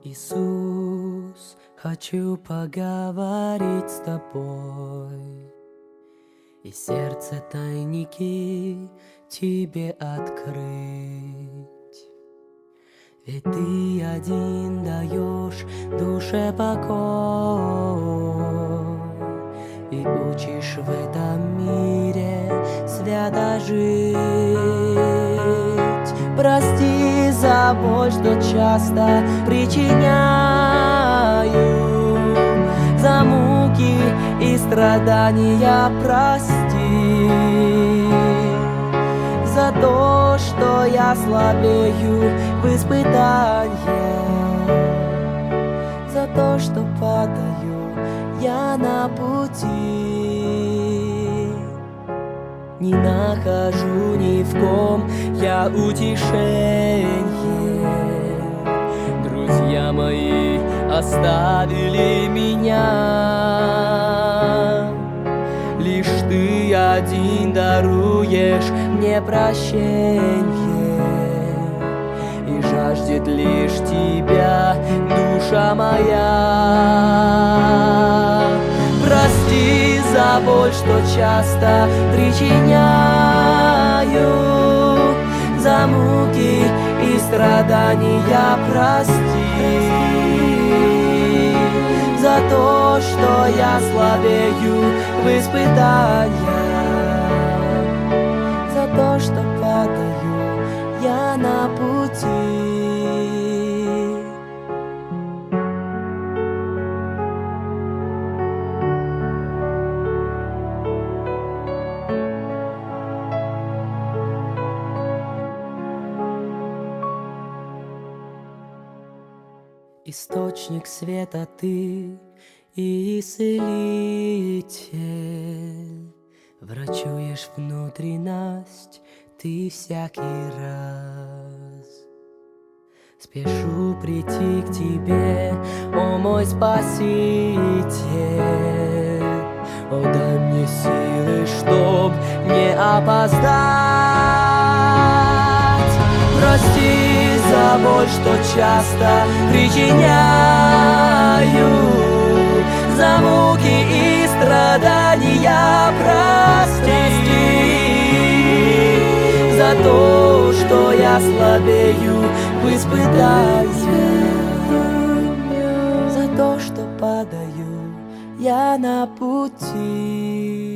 Иисус, хочу поговорить с Тобой, и сердце тайники Тебе открыть. Ведь Ты один даешь душе покой и учишь в этом мире свято жить. Прости за боль, что часто причиняю, за муки и страдания прости, за то, что я слабею в испытаниях, за то, что падаю я на пути. Не нахожу ни в ком я утешение. Друзья мои оставили меня. Лишь Ты один даруешь мне прощение, и жаждет лишь Тебя душа моя. Прости за боль, что часто причиняю, за муки и страдания прости, за то, что я слабею в испытаниях, за то, что падаю я на пути. Источник света Ты и исцелитель, врачуешь внутренность Ты всякий раз. Спешу прийти к Тебе, о мой Спаситель, о, дай мне силы, чтоб не опоздать. Прости за боль, что часто причиняю, за муки и страдания прости, за то, что я слабею в испытаниях, за то, что падаю я на пути.